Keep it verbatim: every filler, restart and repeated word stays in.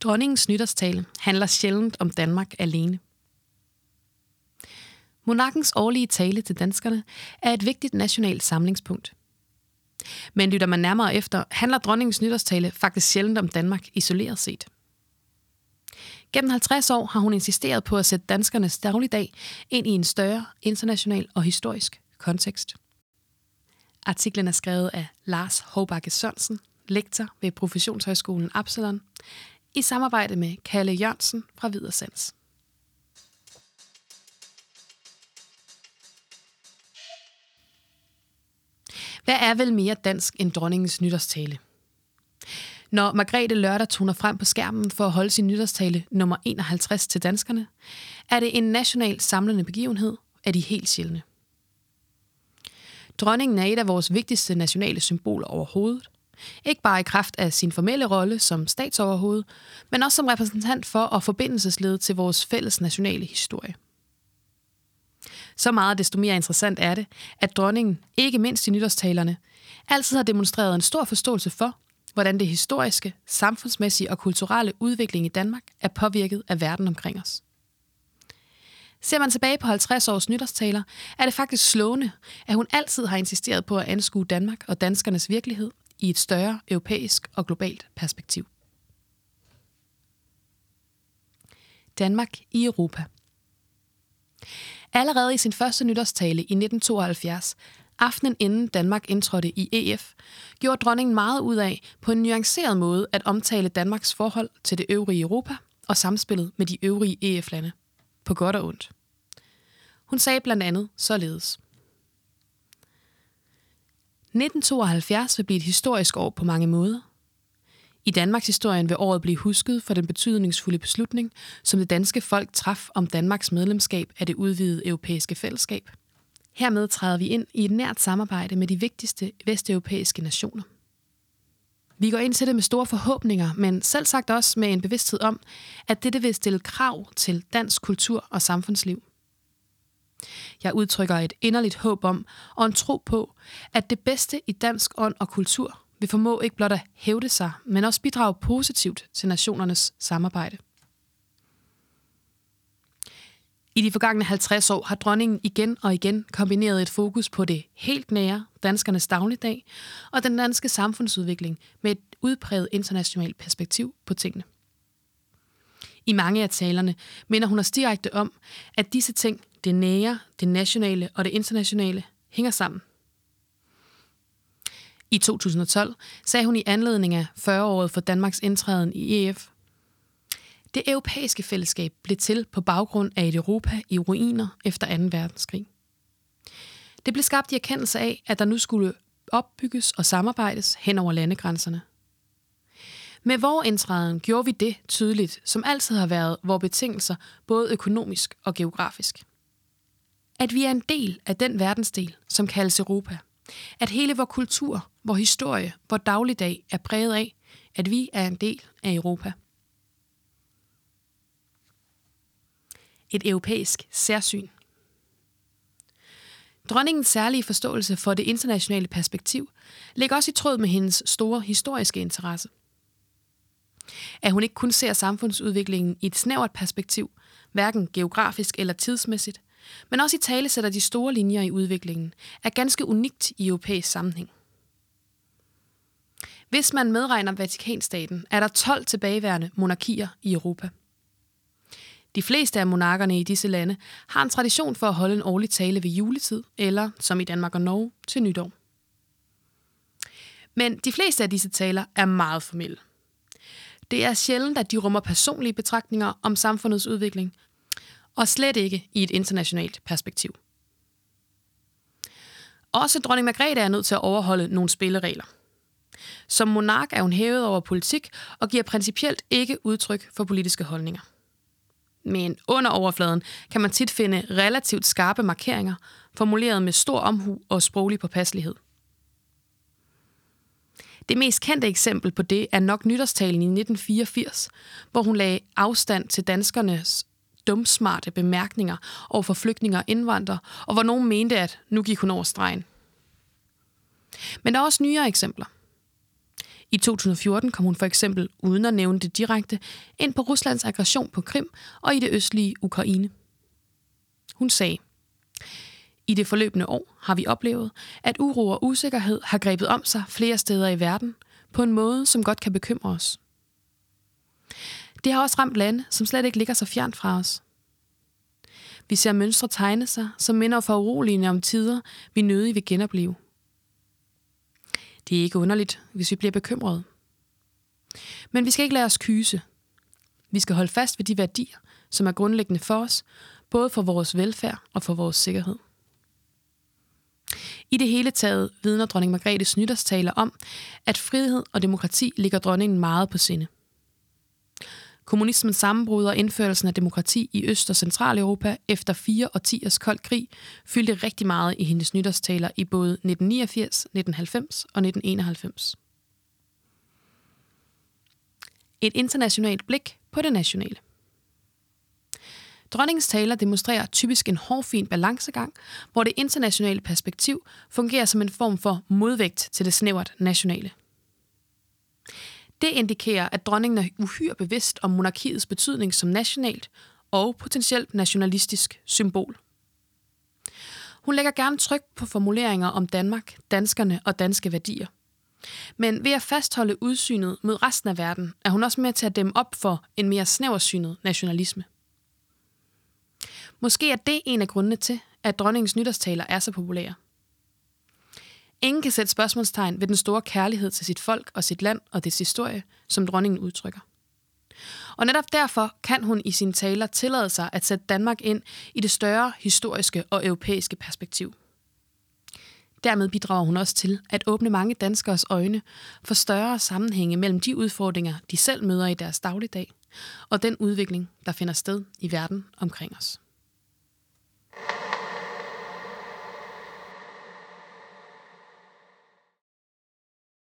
Dronningens nytårstale handler sjældent om Danmark alene. Monarkens årlige tale til danskerne er et vigtigt nationalt samlingspunkt. Men lytter man nærmere efter, handler dronningens nytårstale faktisk sjældent om Danmark isoleret set. Gennem halvtreds år har hun insisteret på at sætte danskernes dagligdag ind i en større international og historisk kontekst. Artiklen er skrevet af Lars Hovbakke Sørensen, lektor ved Professionshøjskolen Absalon, i samarbejde med Kalle Jørgensen fra Vidersens. Hvad er vel mere dansk end dronningens nytårstale? Når Margrethe lørdag toner frem på skærmen for at holde sin nytårstale nummer enoghalvtreds til danskerne, er det en national samlende begivenhed af de helt sjældne. Dronningen er et af vores vigtigste nationale symboler overhovedet. Ikke bare i kraft af sin formelle rolle som statsoverhoved, men også som repræsentant for og forbindelsesled til vores fælles nationale historie. Så meget desto mere interessant er det, at dronningen, ikke mindst i nytårstalerne, altid har demonstreret en stor forståelse for, hvordan det historiske, samfundsmæssige og kulturelle udvikling i Danmark er påvirket af verden omkring os. Ser man tilbage på halvtreds års nytårstaler, er det faktisk slående, at hun altid har insisteret på at anskue Danmark og danskernes virkelighed i et større europæisk og globalt perspektiv. Danmark i Europa. Allerede i sin første nytårstale i nitten tooghalvfjerds, aftenen inden Danmark indtrådte i E F, gjorde dronningen meget ud af på en nuanceret måde at omtale Danmarks forhold til det øvrige Europa og samspillet med de øvrige E F-lande, på godt og ondt. Hun sagde blandt andet således: nitten tooghalvfjerds vil blive et historisk år på mange måder. I Danmarks historien vil året blive husket for den betydningsfulde beslutning, som det danske folk traf om Danmarks medlemskab af det udvidede europæiske fællesskab. Hermed træder vi ind i et nært samarbejde med de vigtigste vesteuropæiske nationer. Vi går ind til det med store forhåbninger, men selvsagt også med en bevidsthed om, at dette vil stille krav til dansk kultur og samfundsliv. Jeg udtrykker et inderligt håb om og en tro på, at det bedste i dansk ånd og kultur vil formå ikke blot at hævde sig, men også bidrage positivt til nationernes samarbejde. I de forgangne halvtreds år har dronningen igen og igen kombineret et fokus på det helt nære, danskernes dagligdag, og den danske samfundsudvikling med et udpræget internationalt perspektiv på tingene. I mange af talerne minder hun os direkte om, at disse ting, det nære, det nationale og det internationale, hænger sammen. I to tusind og tolv sagde hun i anledning af fyrre-året for Danmarks indtræden i E F: det europæiske fællesskab blev til på baggrund af et Europa i ruiner efter anden verdenskrig. Det blev skabt i erkendelse af, at der nu skulle opbygges og samarbejdes hen over landegrænserne. Med vores indtræden gjorde vi det tydeligt, som altid har været vores betingelser, både økonomisk og geografisk. At vi er en del af den verdensdel, som kaldes Europa. At hele vores kultur, vores historie, vores dagligdag er præget af, at vi er en del af Europa. Et europæisk særsyn. Dronningens særlige forståelse for det internationale perspektiv ligger også i tråd med hendes store historiske interesse. At hun ikke kun ser samfundsudviklingen i et snævert perspektiv, hverken geografisk eller tidsmæssigt, men også i tale sætter de store linjer i udviklingen, er ganske unikt i europæisk sammenhæng. Hvis man medregner Vatikanstaten, er der tolv tilbageværende monarkier i Europa. De fleste af monarkerne i disse lande har en tradition for at holde en årlig tale ved juletid, eller, som i Danmark og Norge, til nytår. Men de fleste af disse taler er meget formelle. Det er sjældent, at de rummer personlige betragtninger om samfundets udvikling, og slet ikke i et internationalt perspektiv. Også dronning Margrethe er nødt til at overholde nogle spilleregler. Som monark er hun hævet over politik og giver principielt ikke udtryk for politiske holdninger. Men under overfladen kan man tit finde relativt skarpe markeringer, formuleret med stor omhu og sproglig påpasselighed. Det mest kendte eksempel på det er nok nytårstalen i nitten fireogfirs, hvor hun lagde afstand til danskernes dumsmarte bemærkninger over for flygtninge og indvandrere, og hvor nogen mente, at nu gik hun over stregen. Men der er også nyere eksempler. I to tusind og fjorten kom hun for eksempel, uden at nævne det direkte, ind på Ruslands aggression på Krim og i det østlige Ukraine. Hun sagde: "I det forløbende år har vi oplevet, at uro og usikkerhed har grebet om sig flere steder i verden på en måde, som godt kan bekymre os. Det har også ramt lande, som slet ikke ligger så fjernt fra os. Vi ser mønstre tegne sig, som minder for uroligende om tider, vi nødig vil genopleve. Det er ikke underligt, hvis vi bliver bekymrede. Men vi skal ikke lade os kyse. Vi skal holde fast ved de værdier, som er grundlæggende for os, både for vores velfærd og for vores sikkerhed." I det hele taget vidner dronning Margrethes nytårstaler om, at frihed og demokrati ligger dronningen meget på sinde. Kommunismens sammenbrud og indførelsen af demokrati i Øst- og Centraleuropa efter fire årtiers kold krig fyldte rigtig meget i hendes nytårstaler i både nitten niogfirs, nitten halvfems og nitten enoghalvfems. Et internationalt blik på det nationale. Dronningens taler demonstrerer typisk en hårfin balancegang, hvor det internationale perspektiv fungerer som en form for modvægt til det snævert nationale. Det indikerer, at dronningen er uhyre bevidst om monarkiets betydning som nationalt og potentielt nationalistisk symbol. Hun lægger gerne tryk på formuleringer om Danmark, danskerne og danske værdier. Men ved at fastholde udsynet mod resten af verden, er hun også med til at dæmme op for en mere snæversynet nationalisme. Måske er det en af grundene til, at dronningens nytårstaler er så populære. Ingen kan sætte spørgsmålstegn ved den store kærlighed til sit folk og sit land og dets historie, som dronningen udtrykker. Og netop derfor kan hun i sine taler tillade sig at sætte Danmark ind i det større historiske og europæiske perspektiv. Dermed bidrager hun også til at åbne mange danskeres øjne for større sammenhænge mellem de udfordringer, de selv møder i deres dagligdag, og den udvikling, der finder sted i verden omkring os.